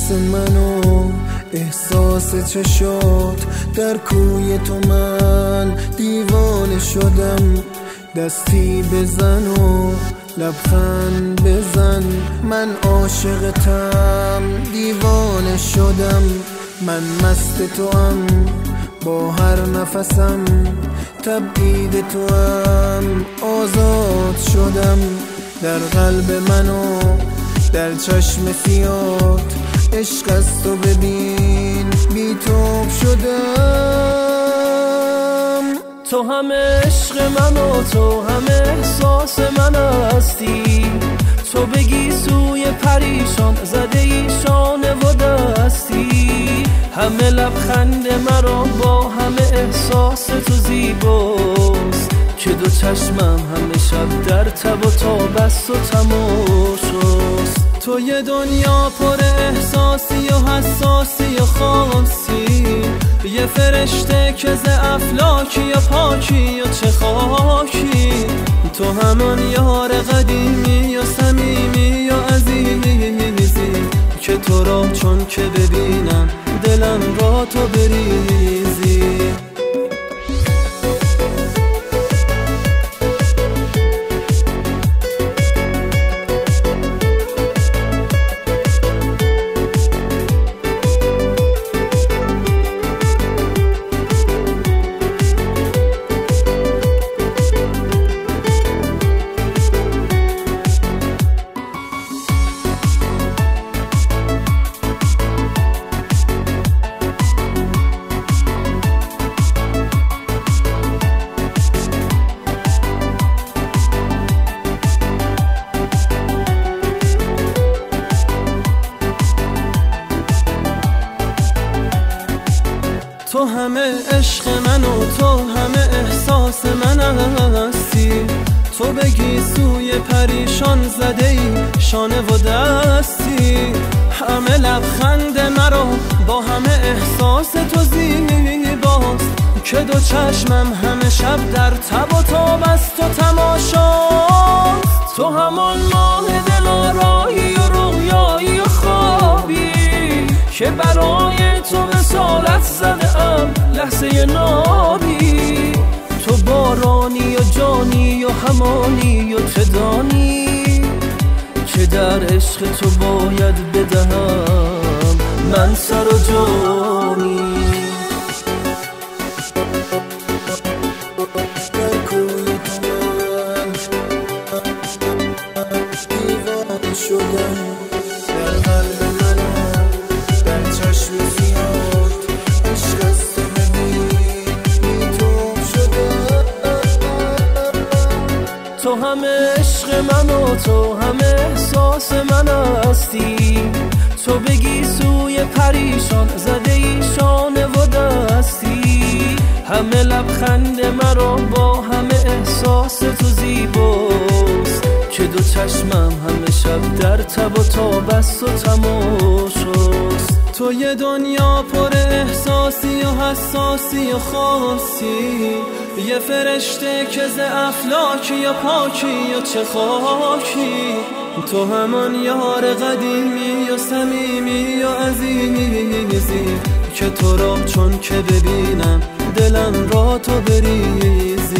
حس منو احساس چشات در کوی تو من دیوانه شدم. دستی بزن و لبخند بزن، من عاشقتم دیوانه شدم. من مست توام با هر نفسم، تبعید توام آزاد شدم. در قلب منو در چشم سیات عشق از تو ببین بی توب شدم. تو هم عشق من و تو هم احساس من هستی. تو بگی سوی پریشان زده ایشانه و دستی. همه لبخند مرا با همه احساس تو زیباست که دو چشمم همه شب در تب و تاب است و تماشاست. تو یه دنیا پر احساسی و حساسی و خاصی، یه فرشته که ز افلاکی یا پاکی یا چه خاکی. تو همان یار قدیمی یا صمیمی یا عزیزی که تو را چون که ببینم دلم را تو بریزی. تو همه عشق من و تو همه احساس من هستی. تو بگی سوی پریشان زده ای شانه و دستی. همه لبخند مرا با همه احساس تو زیباست که دو چشمم همه شب در تب و تاب است و تماشاست. تو همان ماه دلارایی و رویایی و خوابی که برای تو رسالت زدم لحظه نابی. تو بارانی و جانی و همانی و تدانی که در عشق تو باید بدهم من سر و جانی. در کوی تو من دیوانه شدم. در قلب منم در چشم سیاد عشق از تو ببین بی توب شدم. تو هم عشق من و تو هم احساس من هستی. تو بگی سوی پریشان زده ایشانه و دستی. همه لبخند مرا با همه احساس تو زیباست که دو چشمم همه شب در تب و تاب است و تماشاست. تو یه دنیا پر احساسی و حساسی و خاصی، یه فرشته که ز افلاکی یا پاکی یا چه خاکی. تو همان یار قدیمی یا صمیمی یا عزیزی که تو را چون که ببینم دلم را تو بریزی.